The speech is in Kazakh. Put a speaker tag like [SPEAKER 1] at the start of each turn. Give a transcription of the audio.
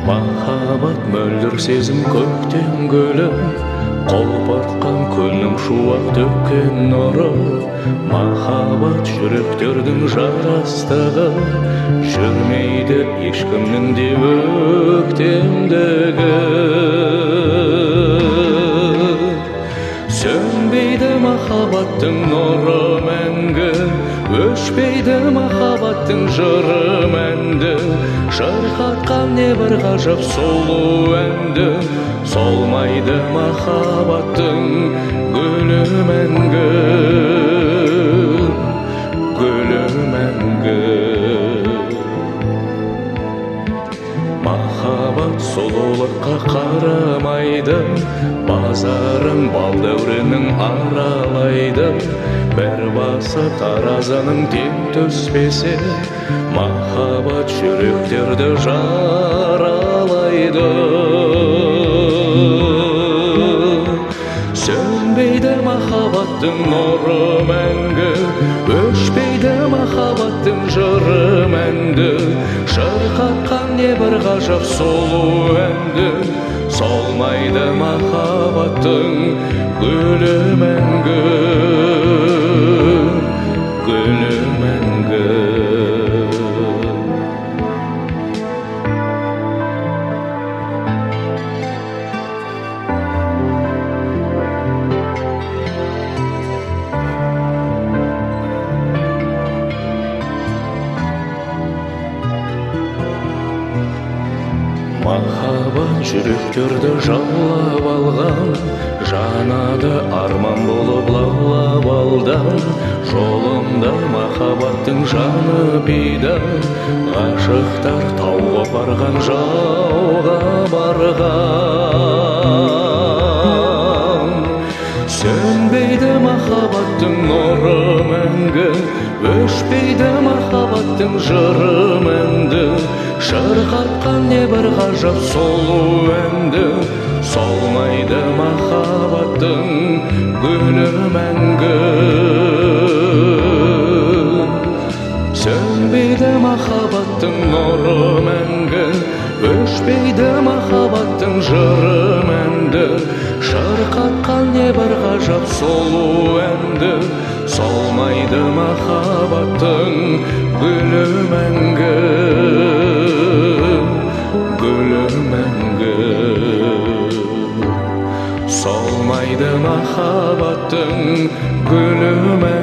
[SPEAKER 1] Махаббат мөлдір сезім көктен гүлі, қолпартқан күннің шуақ төккен нұры. Махаббат жүректердің жарастығы, жүрмейді ешкімнің де өктемдігі. Сөнбейді махаббаттың нұры мәңгі, өшпейді махаббаттың жыры мәнді. Шырқатқан не бір ғажап сұлу әнді, солмайды махаббаттың гүлі мәңгі, гүлі мәңгі. Махаббат сұлулыққа қарамайды, базарын бал дәуренің аралайды. Бір басы таразының тең түспесе, махаббат жүректерді жаралайды. Сөнбейді махаббаттың нұры мәңгі, өшпейді махаббаттың жыры мәнді. Шырқатқан не бір ғажап сұлу әнді, солмайды махаббаттың гүлі мәңгі, гүлі мәңгі. Махаббат жүректерді жаулап алған, жанады арман болып лаулап алдан. Жолында махаббаттың жаны пида, ғашықтар тауға барған, жауға барған. Сөнбейді махаббаттың нұры мәңгі, өшпейді махаббаттың жыры мәнді. Шырқатқан не бір ғажап сұлу әнді, солмайды махаббаттың гүлі мәңгі. Сөнбейді махаббаттың нұры мәңгі, өшпейді махаббаттың жыры мәнді. Шырқатқан не бір ғажап сұлу әнді, солмайды махаббаттың гүлі мәңгі, гүлі мәңгі. Солмайды махаббаттың гүлі мәңгі.